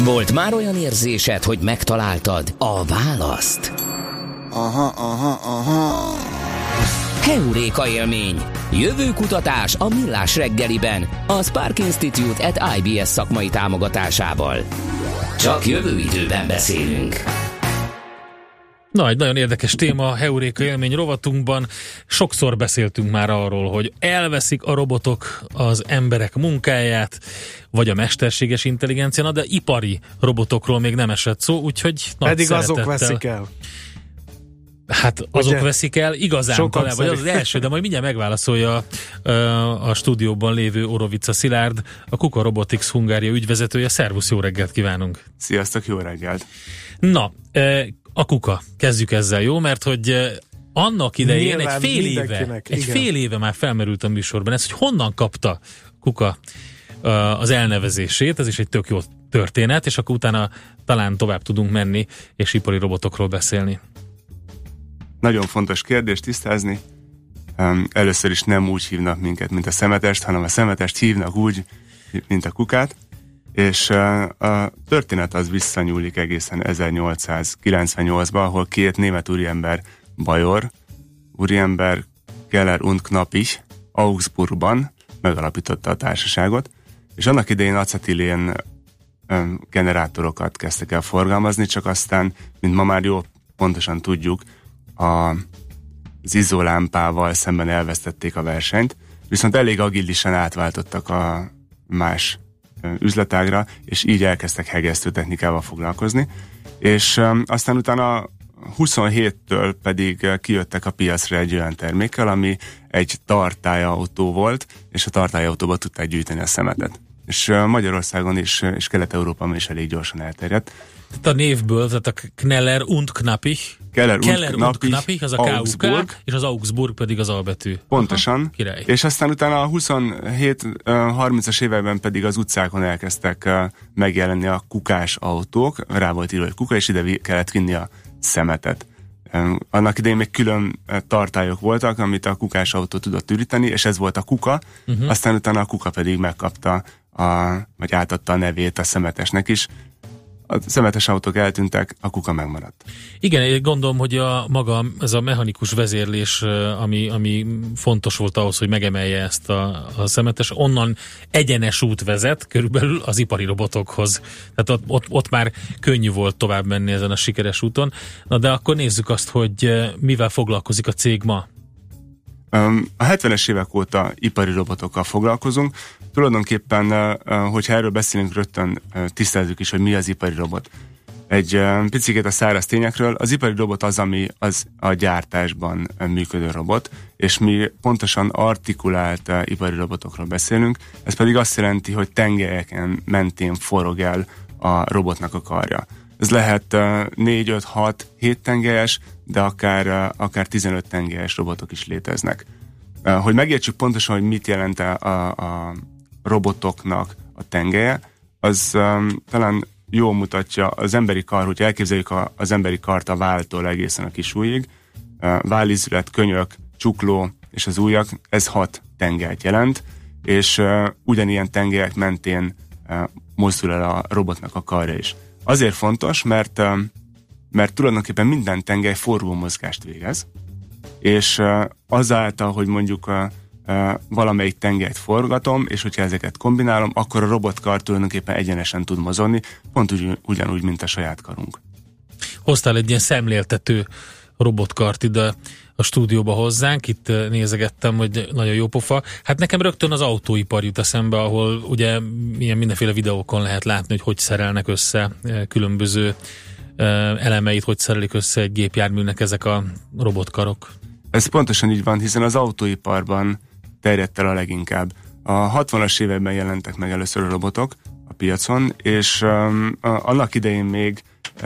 Volt már olyan érzésed, hogy megtaláltad a választ? Aha. Heuréka élmény. Jövőkutatás a Millás reggeliben, a Spark Institute at IBS szakmai támogatásával. Csak jövő időben beszélünk. Na, egy nagyon érdekes téma a Heuréka élmény rovatunkban. Sokszor beszéltünk már arról, hogy elveszik a robotok az emberek munkáját, vagy a mesterséges intelligencia, na de ipari robotokról még nem esett szó, úgyhogy pedig azok veszik el. Hát azok ugye? Veszik el, igazán talán, vagy az első, de majd mindjárt megválaszolja a stúdióban lévő Orovica Szilárd, a KUKA Robotics Hungária ügyvezetője. Szervusz, jó reggelt kívánunk! Sziasztok, jó reggelt! Na, a KUKA, kezdjük ezzel, jó? Mert hogy annak idején nyilván egy fél éve már felmerült a műsorban ez, hogy honnan kapta KUKA az elnevezését, ez is egy tök jó történet, és akkor utána talán tovább tudunk menni, és ipari robotokról beszélni. Nagyon fontos kérdés tisztázni. Először is nem úgy hívnak minket, mint a szemetest, hanem a szemetest hívnak úgy, mint a kukát. És a történet az visszanyúlik egészen 1898-ba, ahol két német úriember, Bajor úriember, Keller und Knappich Augsburgban megalapította a társaságot, és annak idején acetilén generátorokat kezdtek el forgalmazni, csak aztán, mint ma már jó pontosan tudjuk, az izzólámpával szemben elvesztették a versenyt, viszont elég agilisan átváltottak a más üzletágra, és így elkezdtek hegesztő technikával foglalkozni, és aztán utána 27-től pedig kijöttek a piacra egy olyan termékkel, ami egy tartályautó volt, és a tartályautóba tudták gyűjteni a szemetet. És Magyarországon is, és Kelet-Európában is elég gyorsan elterjedt. Tehát a névből, tehát a Keller und Knappich, Keller und Knappich, az a Augsburg, és az Augsburg pedig az A betű. Pontosan. Király. És aztán utána a 27-30-as években pedig az utcákon elkezdtek megjelenni a kukás autók, rá volt írva, hogy kuka, és ide kellett vinni a szemetet. Annak idején még külön tartályok voltak, amit a kukás autó tudott üríteni, és ez volt a kuka, aztán utána a kuka pedig megkapta, vagy átadta a nevét a szemetesnek is. A szemetes autók eltűntek, a kuka megmaradt. Igen, gondolom, hogy ez a mechanikus vezérlés, ami fontos volt ahhoz, hogy megemelje ezt a szemetes, onnan egyenes út vezet körülbelül az ipari robotokhoz. Tehát ott már könnyű volt tovább menni ezen a sikeres úton. Na de akkor nézzük azt, hogy mivel foglalkozik a cég ma. A 70-es évek óta ipari robotokkal foglalkozunk. Tulajdonképpen, hogyha erről beszélünk, rögtön tisztázzuk is, hogy mi az ipari robot. Egy picit a száraz tényekről. Az ipari robot az, ami az a gyártásban működő robot, és mi pontosan artikulált ipari robotokról beszélünk. Ez pedig azt jelenti, hogy tengelyeken mentén forog el a robotnak a karja. Ez lehet 4, 5, 6, 7 tengelyes, de akár 15 tengelyes robotok is léteznek. Hogy megértsük pontosan, hogy mit jelent a robotoknak a tengelye, az talán jól mutatja az emberi kar, hogy elképzeljük az emberi kart a válltól egészen a kis ujjig. Vállizület, könyök, csukló és az ujjak, ez 6 tengelyt jelent, és ugyanilyen tengelyek mentén mozdul el a robotnak a karja is. Azért fontos, mert tulajdonképpen minden tengely forgó mozgást végez, és azáltal, hogy mondjuk valamelyik tengelyt forgatom, és hogyha ezeket kombinálom, akkor a robotkar tulajdonképpen egyenesen tud mozogni, pont ugyanúgy, mint a saját karunk. Hoztál egy ilyen szemléltető robotkart ide a stúdióba hozzánk, itt nézegettem, hogy nagyon jó pofa. Hát nekem rögtön az autóipar jut eszembe, ahol ugye ilyen mindenféle videókon lehet látni, hogy szerelnek össze különböző elemeit, hogy szerelik össze egy gépjárműnek ezek a robotkarok. Ez pontosan így van, hiszen az autóiparban terjedt el a leginkább. A 60-as években jelentek meg először a robotok a piacon, és annak idején még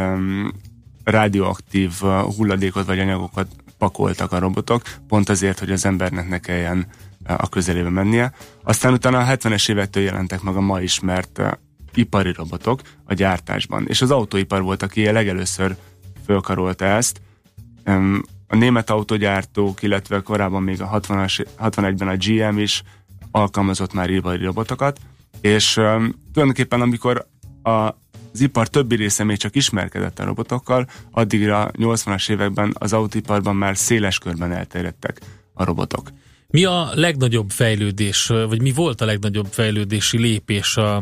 radioaktív hulladékot vagy anyagokat pakoltak a robotok, pont azért, hogy az embernek ne kelljen a közelébe mennie. Aztán utána a 70-es évektől jelentek meg a ma ismert ipari robotok a gyártásban. És az autóipar volt, aki legelőször fölkarolta ezt. A német autógyártók, illetve korábban még a 61-ben a GM is alkalmazott már ipari robotokat, és tulajdonképpen amikor az ipar többi része még csak ismerkedett a robotokkal, addigra a 80-as években az autóiparban már széles körben elterjedtek a robotok. Mi a legnagyobb fejlődés, vagy mi volt a legnagyobb fejlődési lépés a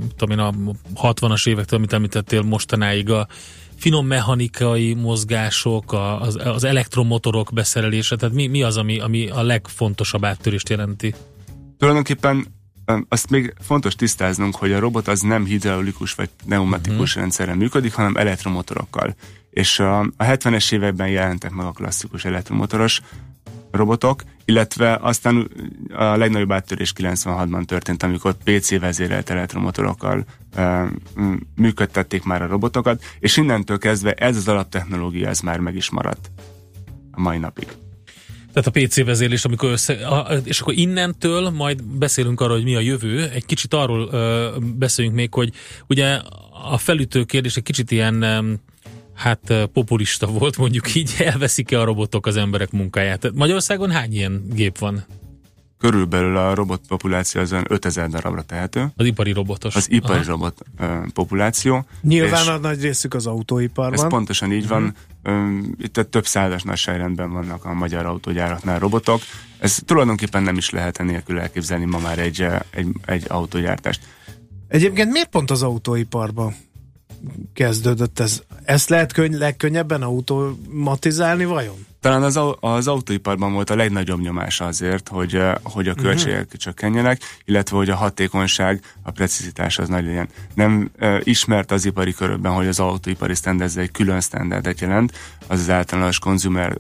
60-as évektől, amit említettél mostanáig, a finom mechanikai mozgások, az elektromotorok beszerelése, tehát mi az, ami a legfontosabb áttörést jelenti? Tulajdonképpen azt még fontos tisztáznunk, hogy a robot az nem hidraulikus vagy pneumatikus rendszerrel működik, hanem elektromotorokkal. És a 70-es években jelentek meg a klasszikus elektromotoros robotok, illetve aztán a legnagyobb áttörés 96-ban történt, amikor PC vezérelt elektromotorokkal működtették már a robotokat, és innentől kezdve ez az alaptechnológia ez már meg is maradt a mai napig. Tehát a PC vezérlés, amikor és akkor innentől majd beszélünk arról, hogy mi a jövő. Egy kicsit arról beszéljünk még, hogy ugye a felütő kérdés egy kicsit ilyen populista volt, mondjuk így, elveszik-e a robotok az emberek munkáját. Magyarországon hány ilyen gép van? Körülbelül a robot populáció az 5000 darabra tehető. Az ipari robotos. Az ipari robot populáció. Nyilván a nagy részük az autóiparban. Ez pontosan így van. Itt több százas nagyságrendben vannak a magyar autógyáraknál robotok. Ez tulajdonképpen nem is lehet nélkül elképzelni ma már egy autógyártást. Egyébként miért pont az autóiparban kezdődött ez? Ezt lehet legkönnyebben automatizálni vajon? Talán az autóiparban volt a legnagyobb nyomás azért, hogy a költségek csökkenjenek, illetve hogy a hatékonyság, a precizitás az nagy legyen. Nem ismert az ipari körökben, hogy az autóipari standard egy külön standardet jelent, az általános konzumer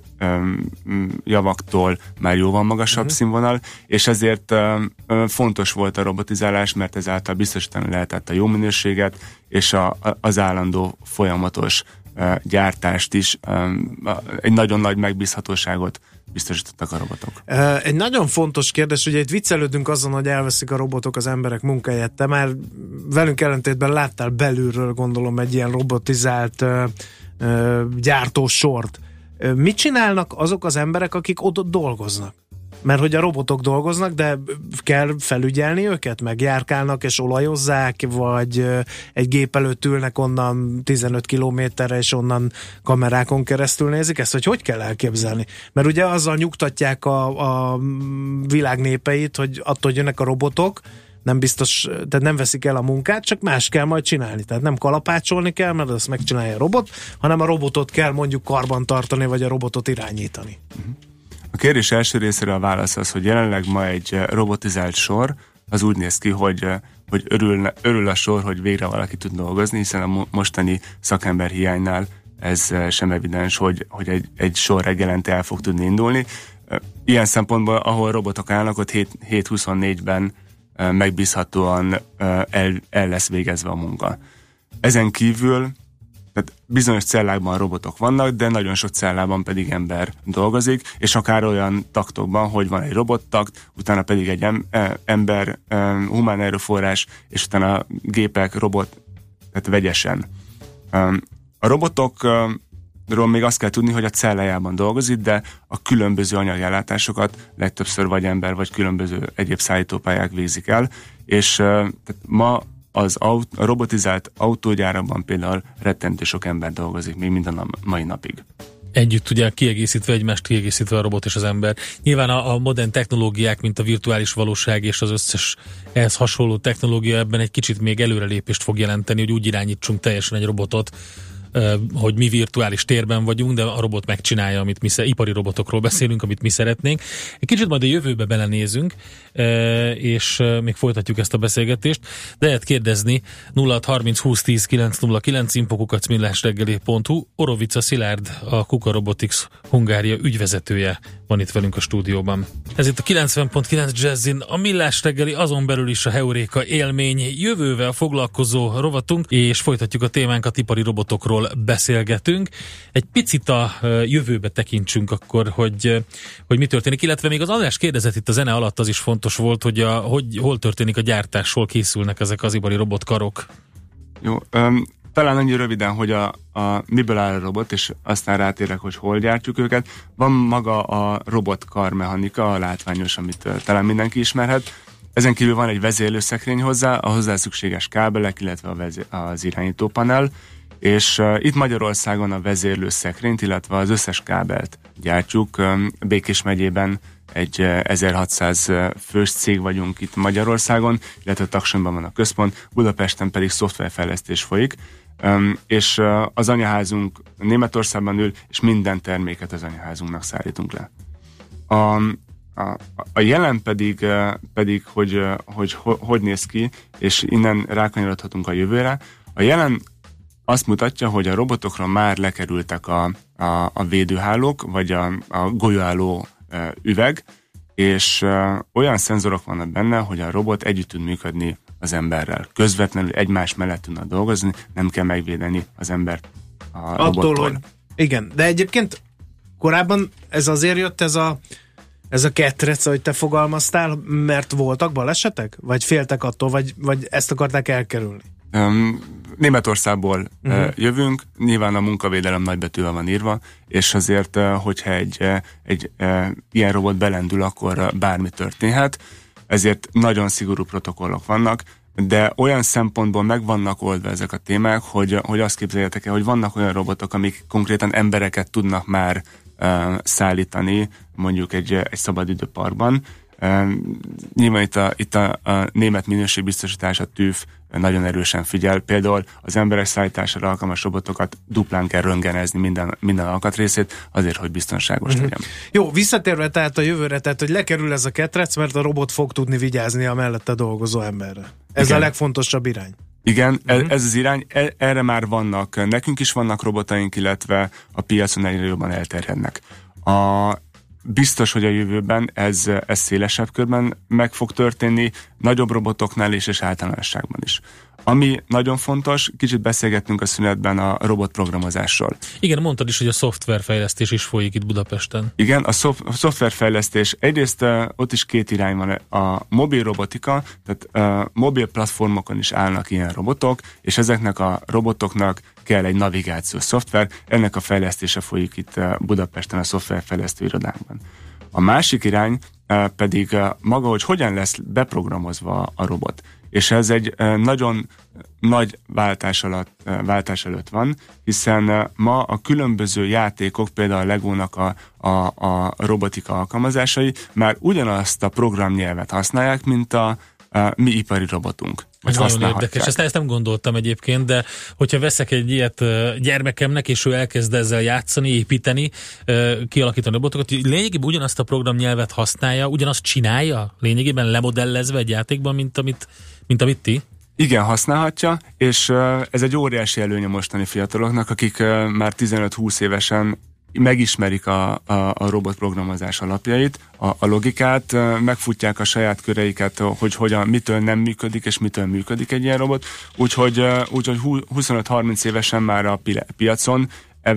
javaktól már jóval magasabb színvonal, és ezért fontos volt a robotizálás, mert ezáltal biztosítani lehetett a jó minőséget, és az állandó folyamatos gyártást is, egy nagyon nagy megbízhatóságot biztosítottak a robotok. Egy nagyon fontos kérdés, ugye itt viccelődünk azon, hogy elveszik a robotok az emberek munkáját. Te már velünk ellentétben láttál belülről, gondolom, egy ilyen robotizált gyártósort. Mit csinálnak azok az emberek, akik ott dolgoznak? Mert hogy a robotok dolgoznak, de kell felügyelni őket, meg járkálnak és olajozzák, vagy egy gép előtt ülnek onnan 15 kilométerre, és onnan kamerákon keresztül nézik ezt, hogy kell elképzelni? Mert ugye azzal nyugtatják a világ népeit, hogy attól jönnek a robotok, nem biztos, tehát nem veszik el a munkát, csak más kell majd csinálni. Tehát nem kalapácsolni kell, mert azt megcsinálja a robot, hanem a robotot kell mondjuk karban tartani, vagy a robotot irányítani. A kérdés első részére a válasz az, hogy jelenleg ma egy robotizált sor, az úgy néz ki, hogy örül a sor, hogy végre valaki tud dolgozni, hiszen a mostani szakember hiánynál ez sem evidens, hogy egy sor reggelente el fog tudni indulni. Ilyen szempontból, ahol robotok állnak, ott 7-24-ben megbízhatóan el lesz végezve a munka. Ezen kívül tehát bizonyos cellákban robotok vannak, de nagyon sok cellában pedig ember dolgozik, és akár olyan taktokban, hogy van egy robottakt, utána pedig egy ember, humán erőforrás, és utána a gépek, robot, tehát vegyesen. A robotokról még azt kell tudni, hogy a cellájában dolgozik, de a különböző anyagjellátásokat legtöbbször vagy ember, vagy különböző egyéb szállítópályák végzik el, és tehát ma a robotizált autógyárakban például rettentő sok ember dolgozik még minden a mai napig. Együtt ugye egymást kiegészítve a robot és az ember. Nyilván a modern technológiák, mint a virtuális valóság és az összes ehhez hasonló technológia ebben egy kicsit még előrelépést fog jelenteni, hogy úgy irányítsunk teljesen egy robotot, hogy mi virtuális térben vagyunk, de a robot megcsinálja, amit ipari robotokról beszélünk, amit mi szeretnénk. Egy kicsit majd a jövőbe belenézünk, és még folytatjuk ezt a beszélgetést, de lehet kérdezni 0630 20 10 909 info@millásreggeli.hu. Orovica Szilárd, a KUKA Robotics Hungária ügyvezetője van itt velünk a stúdióban. Ez itt a 90.9 Jazzin, a Millás reggeli, azon belül is a Heuréka élmény jövővel foglalkozó rovatunk, és folytatjuk a témánkat, ipari robotokról beszélgetünk. Egy picit a jövőbe tekintsünk akkor, hogy mi történik, illetve még az András kérdezett itt a zene alatt, az is fontos volt, hogy hol történik a gyártás, hol készülnek ezek az ipari robotkarok. Jó, talán annyi röviden, hogy miből áll a robot, és aztán rátérek, hogy hol gyártjuk őket. Van maga a robotkarmechanika, a látványos, amit talán mindenki ismerhet. Ezen kívül van egy vezérlőszekrény hozzá, a hozzá szükséges kábelek, illetve az irányítópanel, és itt Magyarországon a vezérlőszekrényt, illetve az összes kábelt gyártjuk. Békés megyében egy 1600 fős cég vagyunk itt Magyarországon, illetve Taksonyban van a központ, Budapesten pedig szoftverfejlesztés folyik, és az anyaházunk Németországban ül, és minden terméket az anyaházunknak szállítunk le. A jelen pedig hogy néz ki, és innen rákanyarodhatunk a jövőre. A jelen azt mutatja, hogy a robotokra már lekerültek a védőhálók, vagy a golyóálló üveg, és olyan szenzorok vannak benne, hogy a robot együtt tud működni az emberrel. Közvetlenül egymás mellett tudnak dolgozni, nem kell megvédeni az embert a robottól. Attól, hogy igen, de egyébként korábban ez azért jött ez a ketrec, ahogy te fogalmaztál, mert voltak balesetek? Vagy féltek attól, vagy ezt akarták elkerülni? Németországból jövünk, nyilván a munkavédelem nagybetűvel van írva, és azért, hogyha egy ilyen robot belendül, akkor bármi történhet, ezért nagyon szigorú protokollok vannak, de olyan szempontból meg vannak oldva ezek a témák, hogy azt képzeljétek el, hogy vannak olyan robotok, amik konkrétan embereket tudnak már szállítani, mondjuk egy szabadidőparkban. Nyilván itt a német minőségbiztosítás, a TÜV nagyon erősen figyel. Például az emberek szállítására alkalmas robotokat duplán kell röntgenezni minden alkatrészét, azért, hogy biztonságos legyen. Jó, visszatérve tehát a jövőre, tehát hogy lekerül ez a ketrec, mert a robot fog tudni vigyázni a mellette dolgozó emberre. Ez a legfontosabb irány. Igen, ez az irány, erre már vannak, nekünk is vannak robotaink, illetve a piacon egyre jobban elterjednek. Biztos, hogy a jövőben ez szélesebb körben meg fog történni, nagyobb robotoknál is, és általánosságban is. Ami nagyon fontos, kicsit beszélgettünk a szünetben a robotprogramozásról. Igen, mondtad is, hogy a szoftverfejlesztés is folyik itt Budapesten. Igen, a szoftverfejlesztés, egyrészt ott is két irány van. A mobil robotika, tehát mobil platformokon is állnak ilyen robotok, és ezeknek a robotoknak kell egy navigációs szoftver, ennek a fejlesztése folyik itt Budapesten a szoftverfejlesztő irodánkban. A másik irány pedig maga, hogy hogyan lesz beprogramozva a robot. És ez egy nagyon nagy váltás előtt van, hiszen ma a különböző játékok, például a Legónak a robotika alkalmazásai már ugyanazt a programnyelvet használják, mint a mi ipari robotunk. Ez nagyon érdekes, ezt nem gondoltam egyébként, de hogyha veszek egy ilyet gyermekemnek, és ő elkezd ezzel játszani, építeni, kialakítani robotokat, lényegében ugyanazt a programnyelvet használja, ugyanazt csinálja, lényegében lemodellezve egy játékban, mint amit ti? Igen, használhatja, és ez egy óriási előny a mostani fiataloknak, akik már 15-20 évesen megismerik a robotprogramozás alapjait, a logikát, megfutják a saját köreiket, hogy hogyan, mitől nem működik, és mitől működik egy ilyen robot. Úgyhogy 25-30 évesen már a piacon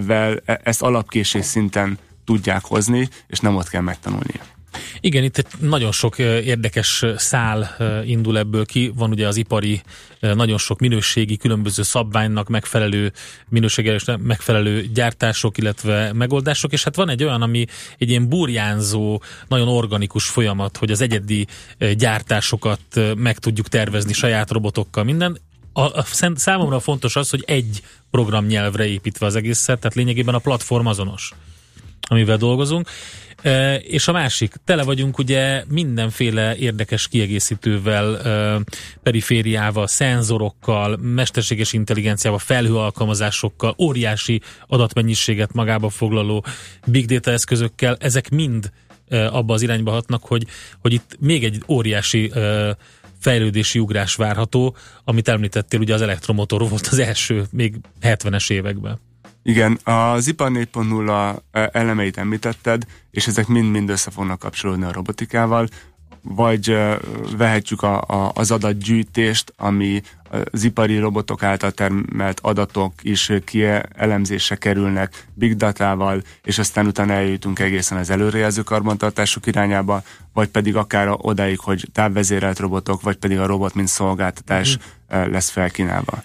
ezt alapkészség szinten tudják hozni, és nem ott kell megtanulnia. Igen, itt nagyon sok érdekes szál indul ebből ki. Van ugye az ipari, nagyon sok minőségi, különböző szabványnak megfelelő, minőségelésnek megfelelő gyártások, illetve megoldások, és hát van egy olyan, ami egy ilyen burjánzó, nagyon organikus folyamat, hogy az egyedi gyártásokat meg tudjuk tervezni saját robotokkal, minden. Számomra fontos az, hogy egy programnyelvre építve az egészet, tehát lényegében a platform azonos, amivel dolgozunk. És a másik, tele vagyunk ugye mindenféle érdekes kiegészítővel, perifériával, szenzorokkal, mesterséges intelligenciával, felhőalkalmazásokkal, óriási adatmennyiséget magába foglaló big data eszközökkel, ezek mind abba az irányba hatnak, hogy itt még egy óriási fejlődési ugrás várható, amit említettél, ugye az elektromotor volt az első, még 70-es években. Igen, az ipar 4.0 elemeit említetted, és ezek mind-mind össze fognak kapcsolódni a robotikával, vagy vehetjük az adatgyűjtést, ami az ipari robotok által termelt adatok is elemzésre kerülnek big datával, és aztán utána eljutunk egészen az előrejelző karbantartások irányába, vagy pedig akár odáig, hogy távvezérelt robotok, vagy pedig a robot mint szolgáltatás lesz felkínálva.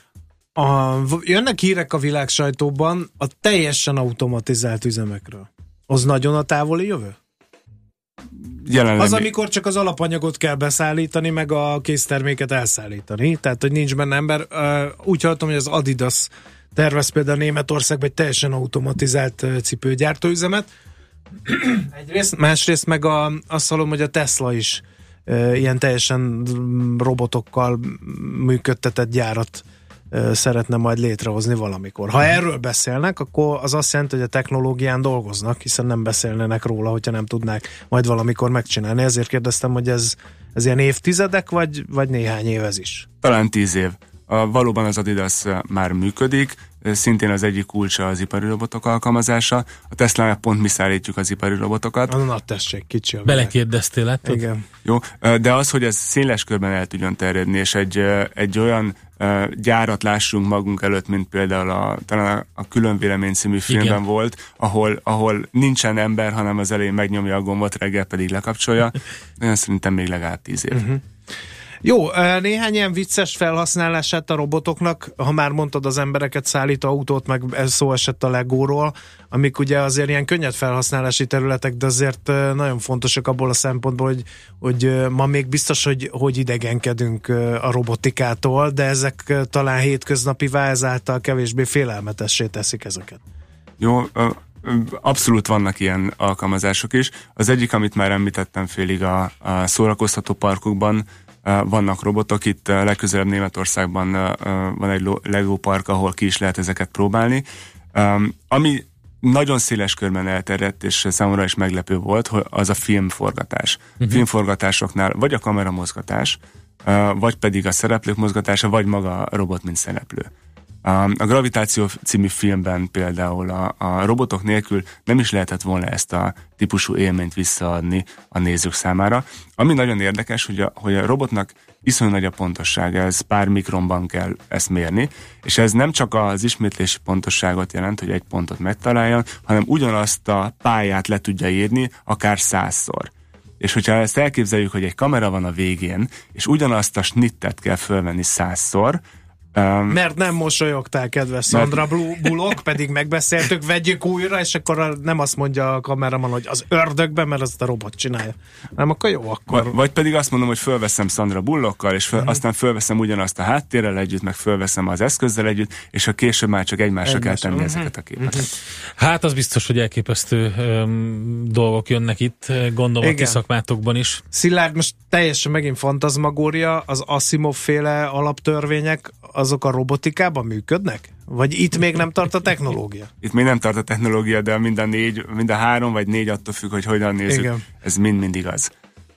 Jönnek hírek a világsajtóban a teljesen automatizált üzemekről. Az nagyon a távoli jövő? jelenleg... Az, amikor csak az alapanyagot kell beszállítani, meg a készterméket elszállítani, tehát, hogy nincs benne ember. Úgy hallottam, hogy az Adidas tervez például Németországban egy teljesen automatizált cipőgyártóüzemet. Egyrészt, másrészt meg azt hallom, hogy a Tesla is ilyen teljesen robotokkal működtetett gyárat szeretne majd létrehozni valamikor. Ha erről beszélnek, akkor az azt jelenti, hogy a technológián dolgoznak, hiszen nem beszélnének róla, hogyha nem tudnák majd valamikor megcsinálni. Ezért kérdeztem, hogy ez ilyen évtizedek, vagy néhány év ez is? Talán 10 év. Valóban az Adidas már működik, szintén az egyik kulcsa az ipari robotok alkalmazása. A Tesla-nál pont mi szállítjuk az ipari robotokat. Na tessék, kicsi a belekérdeztél, látod? Igen. Jó, de az, hogy ez széles körben el tudjon terjedni, és egy olyan gyárat lássunk magunk előtt, mint például talán a Külön vélemény című filmben igen. volt, ahol nincsen ember, hanem az elején megnyomja a gombot, reggel pedig lekapcsolja. Olyan szerintem még legalább 10 év. Uh-huh. Jó, néhány ilyen vicces felhasználását a robotoknak, ha már mondtad, az embereket szállít autót, meg szó esett a Legóról, amik ugye azért ilyen könnyed felhasználási területek, de azért nagyon fontosak abból a szempontból, hogy ma még biztos, hogy idegenkedünk a robotikától, de ezek talán hétköznapivá, ezáltal kevésbé félelmetessé teszik ezeket. Jó, abszolút vannak ilyen alkalmazások is. Az egyik, amit már említettem félig, a szórakoztató parkokban vannak robotok, itt legközelebb Németországban van egy Lego park, ahol ki is lehet ezeket próbálni. Ami nagyon széles körben elterjedt, és számomra is meglepő volt, hogy az a filmforgatás. Filmforgatásoknál vagy a kameramozgatás, vagy pedig a szereplők mozgatása, vagy maga a robot, mint szereplő. A Gravitáció című filmben például a robotok nélkül nem is lehetett volna ezt a típusú élményt visszaadni a nézők számára. Ami nagyon érdekes, hogy a robotnak iszonyú nagy a pontossága, ez pár mikronban kell ezt mérni, és ez nem csak az ismétlési pontosságot jelent, hogy egy pontot megtaláljon, hanem ugyanazt a pályát le tudja írni akár 100-szor. És hogyha ezt elképzeljük, hogy egy kamera van a végén, és ugyanazt a snittet kell fölvenni 100-szor, mert nem mosolyogtál, kedves Sandra Bullock, pedig megbeszéltük, vegyük újra, és akkor nem azt mondja a kameraman, hogy az ördögben, mert azt a robot csinálja. Nem, akkor jó, akkor... Vagy pedig azt mondom, hogy fölveszem Sandra Bullockkal, és aztán fölveszem ugyanazt a háttérrel együtt, meg fölveszem az eszközzel együtt, és a később már csak egymásra kell tenni ezeket a képeket. Hát az biztos, hogy elképesztő dolgok jönnek itt, gondolom a ti szakmátokban is. Szilárd, most teljesen megint fantazmagória, az Asimov-féle alaptörvények, azok a robotikában működnek? Vagy itt még nem tart a technológia? Itt még nem tart a technológia, de mind a 3 vagy 4 attól függ, hogy hogyan nézzük. Igen. Ez mind igaz.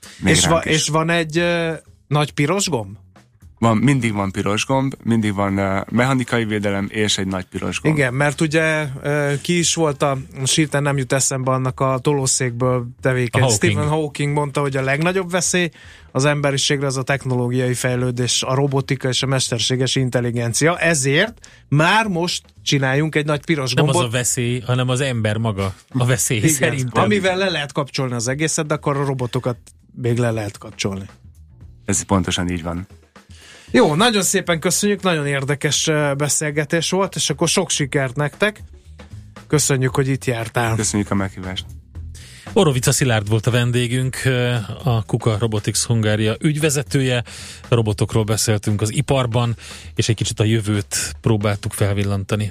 És van egy nagy piros gomb? Mindig van piros gomb, mindig van mechanikai védelem és egy nagy piros gomb. Igen, mert ugye ki is volt most hirtelen nem jut eszembe annak a tolószékből tevékeny. Stephen Hawking mondta, hogy a legnagyobb veszély az emberiségre az a technológiai fejlődés, a robotika és a mesterséges intelligencia. Ezért már most csináljunk egy nagy piros gombot. Nem az a veszély, hanem az ember maga a veszély. Igen, szerintem. Amivel le lehet kapcsolni az egészet, de akkor a robotokat még le lehet kapcsolni. Ez pontosan így van. Jó, nagyon szépen köszönjük, nagyon érdekes beszélgetés volt, és akkor sok sikert nektek. Köszönjük, hogy itt jártál. Köszönjük a meghívást. Orovica Szilárd volt a vendégünk, a KUKA Robotics Hungária ügyvezetője. A robotokról beszéltünk az iparban, és egy kicsit a jövőt próbáltuk felvillantani.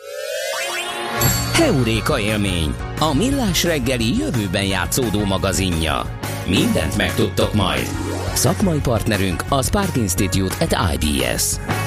Heuréka élmény, a millás reggeli jövőben játszódó magazinja. Mindent megtudtok majd. Szakmai partnerünk a Spark Institute at IBS.